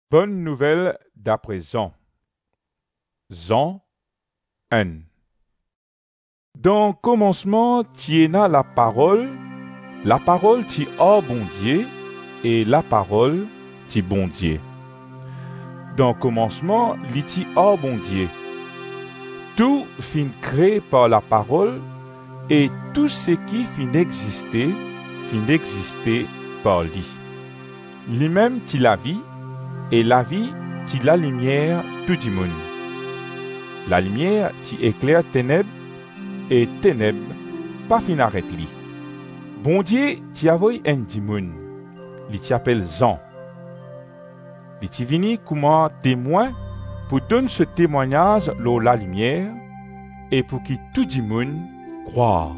Bonne nouvelle d'après Jean. Jean 1. Dans le commencement, tiena la parole ti a bon Dieu, et la parole ti bon Dieu. Dans le commencement, li ti a bon Dieu. Tout fin créé par la parole, et tout ce qui fin existé par lui. Lui-même ti la vie, et la vie ti la lumière tout du monde. La lumière ti éclaire ténèbres, et ténèbres pas fin arrête li. Bon Dieu ti avoy un du monde, li ti appelle Jean. Li ti vini comme témoin pour donner ce témoignage lor la lumière, et pour qui tout du monde croit.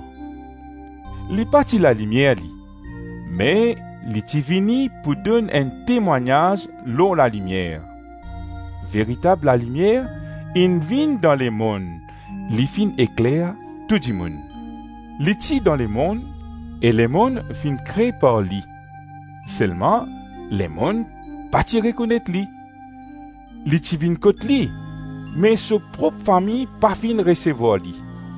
Li pas ti la lumière li, mais li ti vini pour donner un témoignage lor la lumière. Véritable la lumière, in vin dans les mondes, li fin éclaire tout du monde. Li ti dans les mondes, et les mondes fin créés par lui. Seulement, les mondes pas ti reconnaître lui. Li ti vin côté lui, mais sa propre famille pas fin recevoir lui.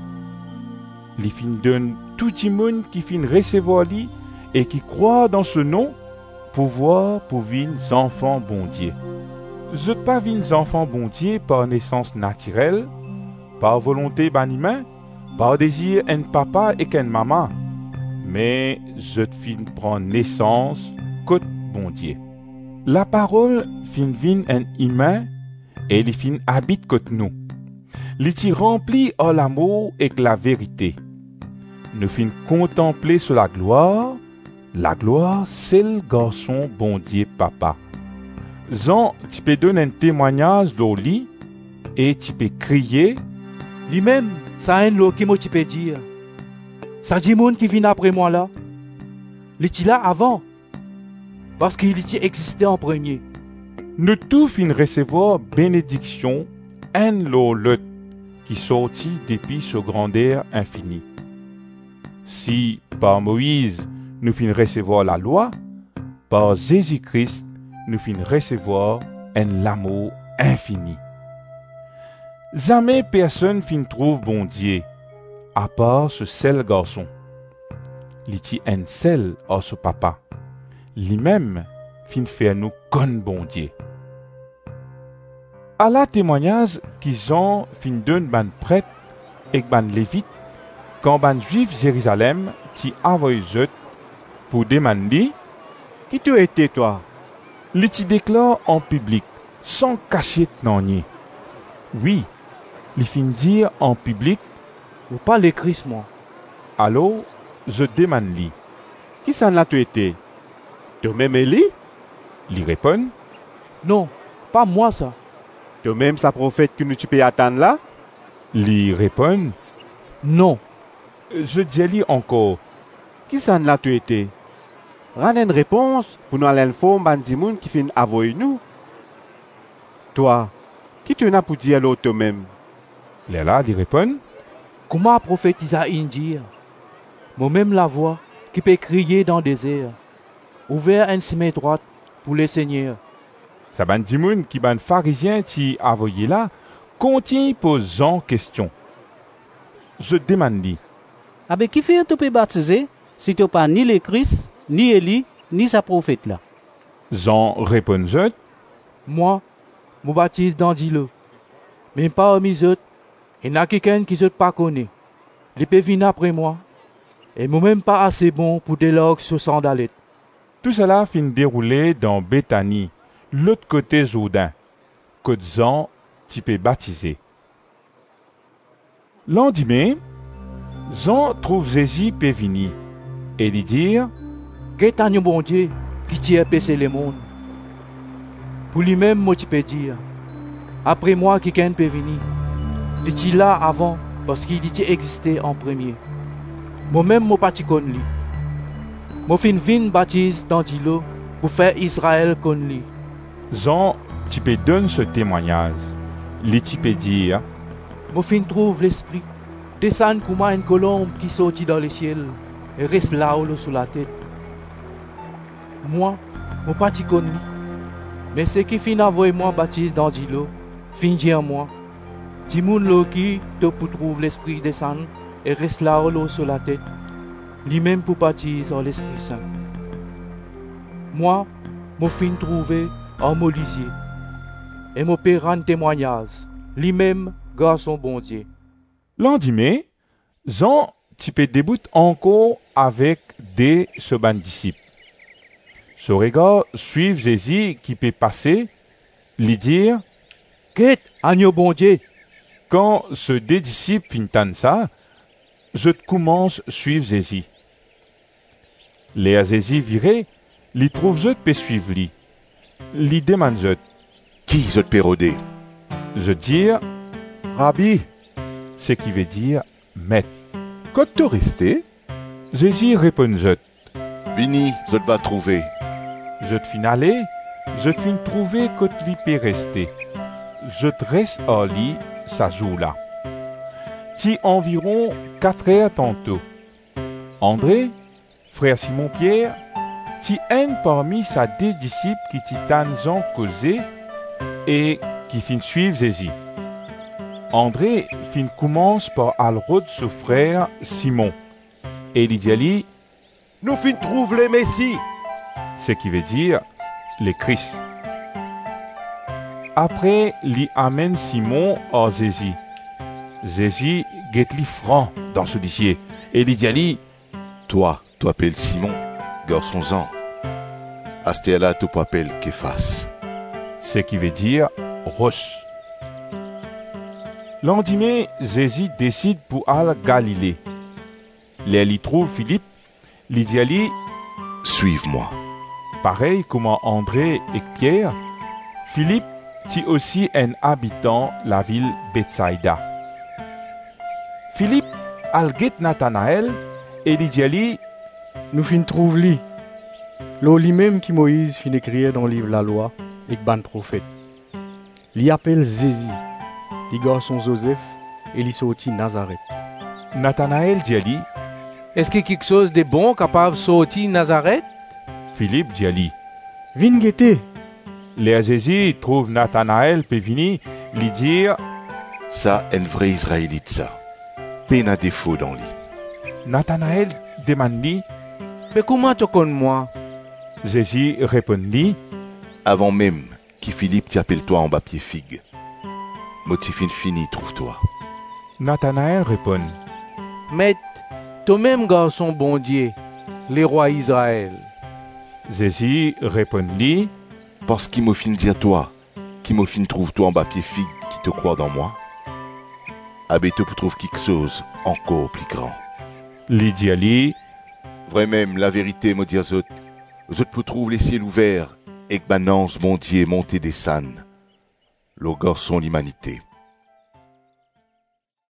Li fin donne tout du monde qui fin recevoir lui et qui croit dans ce nom, pouvoir pour vin enfants bon Dieu. Je pas vins enfants bon Dieu par naissance naturelle, par volonté ban humain, par désir un papa et qu'un maman, mais je fin prendre naissance côté bon Dieu. La parole fin vin un humain et il fin habite côté nous. Il t'y rempli à l'amour et la vérité. Nous fin contempler sur la gloire, c'est le garçon bon Dieu papa. Jean, tu peux donner un témoignage de lui et tu peux crier. Lui-même, ça a un lot qui m'a tu peux dire. Ça dit monde qui vient après moi là. Il était là avant. Parce qu'il était existé en premier. Nous tous fin recevoir bénédiction, un lot qui sortit depuis ce grandeur infini. Si par Moïse nous fin recevoir la loi, par Jésus-Christ nous fin recevoir un l'amour infini. Jamais personne fin trouve bon Dieu, à part ce seul garçon. Il était un seul à ce papa. Lui-même fin faire nous comme bon Dieu. À la témoignage qu'ils ont fin donne ban prêtre et ban lévite, quand ban juif Jérusalem ti envoyé pour demander qui tu étais toi? Il ti déclare en public, sans cachette non ni. Oui, il fin dire en public, ou pas le Christ moi. alors je demande lui. Qui ça là tu étais? Toi-même Élie? Il répond, Non, pas moi ça. Toi-même sa prophète que nous tu peux attendre là? Il répond, Non. je dis lui encore, Qui ça là tu étais? Rends une réponse pour nous aller informer bandimoun qui fin avoyer nous. Toi, qui tu n'as pour dire l'autre toi-même? là, il répond, Comment prophétiser dire? Moi-même la voix qui peut crier dans le désert. Ouvert un chemin droit pour les seigneurs. sa ban dimoun qui ban pharisien ti envoyé là, continue posant question. Je demande lui, Avec qui fait tu peux baptiser si tu pas ni le Christ, ni Élie, ni sa prophète là? Jean répond je, Moi, je baptise dans l'eau. Mais parmi eux, il y a quelqu'un qui ne pas connaît. Il peut venir après moi. Et moi-même pas assez bon pour déloguer sur sandalette. Tout cela fin déroulé dans Béthanie, l'autre côté Jourdain, que Jean tu peux baptiser. Lendemain, Jean trouve Jésus peut venir et lui dire, Qu'est-ce que bon Dieu qui tient péché le monde? Pour lui-même, moi tu peux dire, après moi, quelqu'un peut venir. Il était là avant parce qu'il était existé en premier. Moi-même, moi pas connais lui. Moi fin vin baptise dans l'eau pour faire Israël connaître lui. Jean tu peux donner ce témoignage. Il tu peux dire, Moi fin trouve l'esprit descendre comme une colombe qui sortit dans le ciel et reste là-haut sur la tête. Moi pas connais lui. Mais ce qui fin envoyer moi baptise dans l'eau, fin dire moi, Timoun lo qui te pour trouver l'esprit descendre et reste là l'eau sur la tête, lui-même pour baptiser en l'Esprit Saint. Moi, je fin trouver en Molisier et mon père rend témoignage, lui-même garçon bon Dieu. Lendemain, Jean type débute encore avec des seban disciples. Ce regard suivre Jésus qui peut passer, lui dire, Qu'est agneau bon Dieu? quand ce des disciples finissent ça, je commence à suivre Jésus. Les à Jésus viré, li trouve je peux suivre lui. Li demande je, Qui je te pérodé? je dire, Rabbi, ce qui veut dire maître. quand tu resté? Jésus répond je, Vini, je te va trouver. je te fin aller, je te fin trouver que tu peux rester. Je te reste à lit, ça joue là. Ti environ 4 heures tantôt. André, frère Simon-Pierre, ti un parmi sa deux disciples qui ti Jean causé et qui fin suivre Jésus. André fin commence par alrod son frère Simon. Et il dit à lui, Nous fin trouve les Messie. ce qui veut dire le Christ. Après, il amène Simon à Jésus. Jésus guette li franc dans ce dossier. Et il dit à lui, Toi, tu appelles Simon, garçon Jean. Astéala, tu appelles Képhas. ce qui veut dire roche. Lendemain, Jésus décide pour aller Galilée. Là, il trouve Philippe, il dit à lui, Suive-moi. pareil comme André et Pierre, Philippe est aussi un habitant de la ville Bethsaïda. Philippe alguette Nathanaël et il dit à lui, Nous fin trouve li. L'eau lui-même qui Moïse fin écrire dans le livre La Loi et que ban prophète. Li appelle Jésus, dit garçon Joseph, et li sorti Nazareth. Nathanaël dit à lui, Est-ce que quelque chose de bon capable de sortir Nazareth? Philippe dit à lui. Vin guetter. Les Jésus trouve Nathanaël peut venir lui dire, Ça, un vrai Israélite, ça. Peine à défaut dans lui. Nathanaël demande lui, Mais comment tu connais moi? Jésus répond lui, Avant même que Philippe t'appelle toi en bas pied figue. Motifine fini, trouve-toi. Nathanaël répond, Maître, toi-même garçon bon Dieu, les rois Israël. Jésus répond lui, Parce qu'il m'a fin dire toi, qu'il m'a fin trouve-toi en bas pied figue qui te croit dans moi. Abbé te trouve quelque chose encore plus grand. lui dit à lui, Vrai même, la vérité, me dit à Zot, je te trouve les ciels ouverts et que banance mon Dieu monté des sannes. Le garçon l'humanité.